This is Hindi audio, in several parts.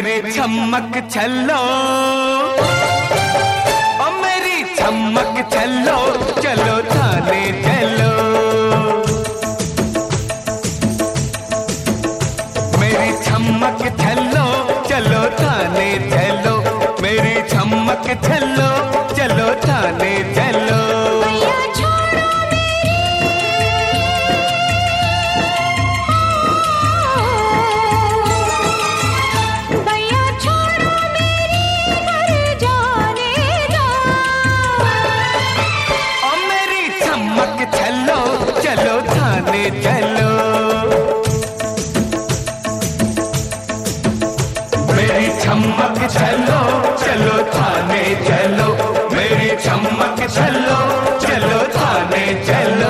मेरी चमक छल्लो, ओ मेरी चमक छल्लो, चलो थाने चलो। मेरी चमक छल्लो, चलो थाने चलो। मेरी चमक छल्लो, चलो थाने चलो। चलो थाने चलो। मेरी चमक चलो, चलो थाने चलो। मेरी चमक चलो, चलो थाने चलो।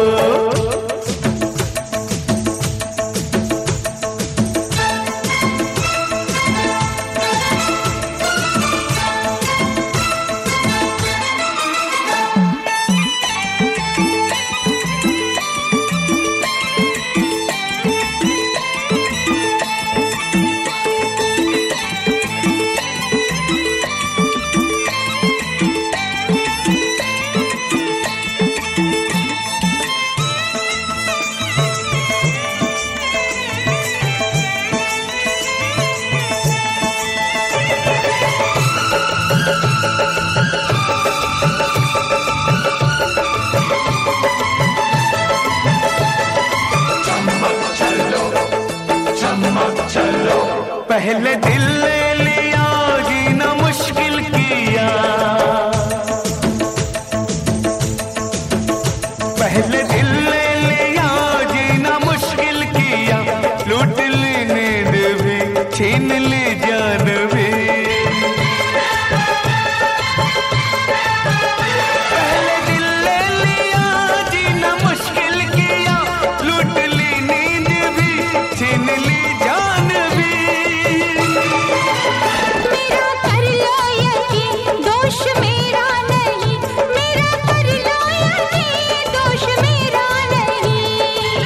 पहले दिल ले लिया, जीना मुश्किल किया। पहले दिल ले लिया, जीना मुश्किल किया। लूट ली नींद भी, छीन ली जान भी। पहले दिल ले लिया, जीना मुश्किल किया। लूट ली नींद भी, छीन ली जान भी। मेरा कर लो यकीन, दोष मेरा नहीं। मेरा कर लो यकीन, दोष मेरा नहीं।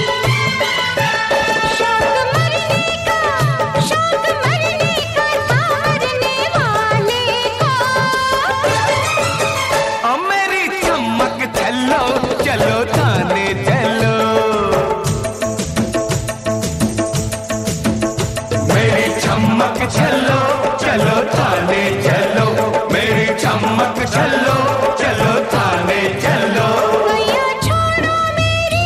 शौक मरने का, शौक मरने का था मरने वाले का। ओ मेरी चमक छल्लो, चलो थाने चलो। मेरी चमक छल्लो, चलो थाने चलो। मेरी चमक छल्लो, चलो थाने चलो। भैया छोड़ो मेरी,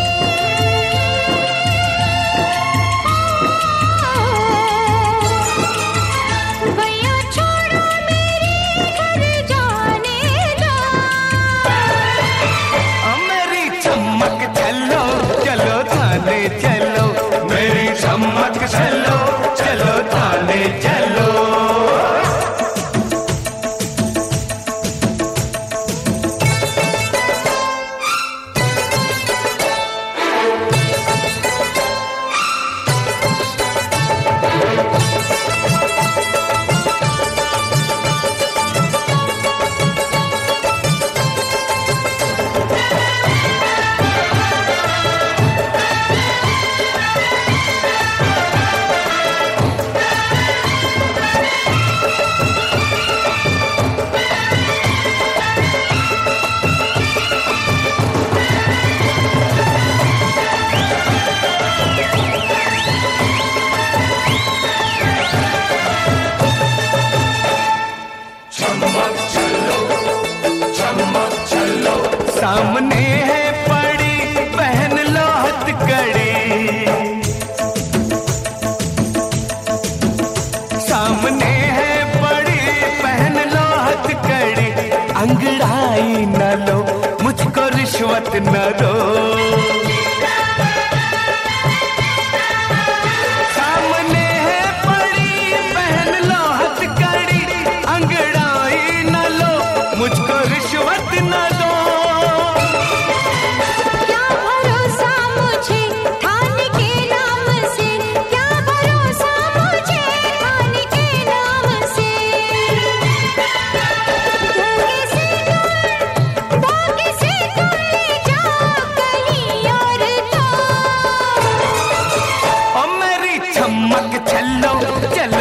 भैया छोड़ो मेरी, घर जाने दो। ओ मेरी चमक छल्लो, चलो थाने चलो। मेरी चमक छल्लो, चलो थाने चलो। सामने है पड़ी, पहन लो हथकड़ी। सामने है पड़ी, पहन लो हथकड़ी। अंगड़ाई न लो, मुझको रिश्वत न दो। सामने है पड़ी, पहन लो हथकड़ी। अंगड़ाई न लो, मुझको रिश्वत न दो। क्या भरोसा मुझे थाने के नाम से, क्या भरोसा मुझे थाने के नाम से। धागे से तुम ले जाओ कहीं और तो। ओ मेरी चमक छल्लो, चलो